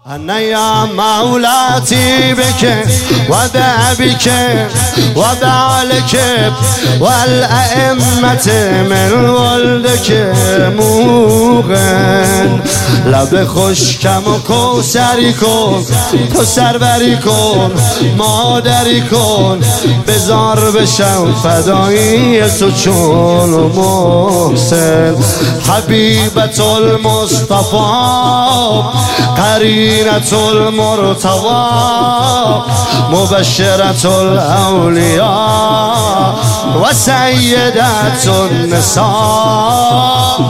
أنا يا مولاتي بك ودع بك ودع لك والأئمة من ولدك موغن لب خشکم و کوسری کن تو سروری کن مادری کن بزار بشم فدایی تو چون محسن حبیبت المصطفى قرینة المرتضى مبشرة الأولياء وسيدة النساء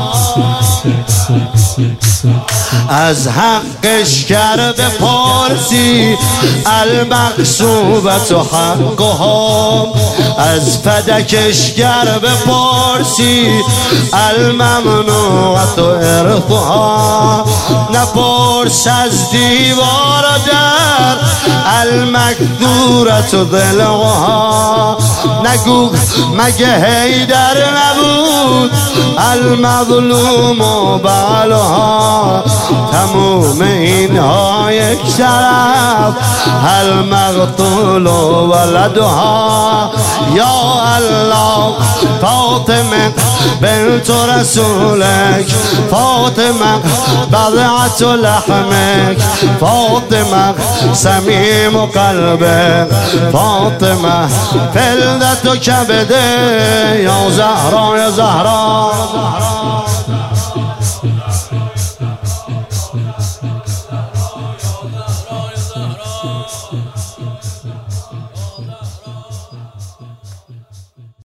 از حقش گر بپرسی المقصوبت حقها از فدکش گر بپرسی الممنوعت ارثها نپرس از دیوار در المکدورت ضلعها نگو مگه حیدر نبود المظلوم و بعلها تموم اینها یک طرف المقتول و ولدها یا الله فاطمه بنت رسولك فاطمه بضعة لحمك فاطمه سميم قلبك فاطمه فلذة كبده يا زهراء يا زهراء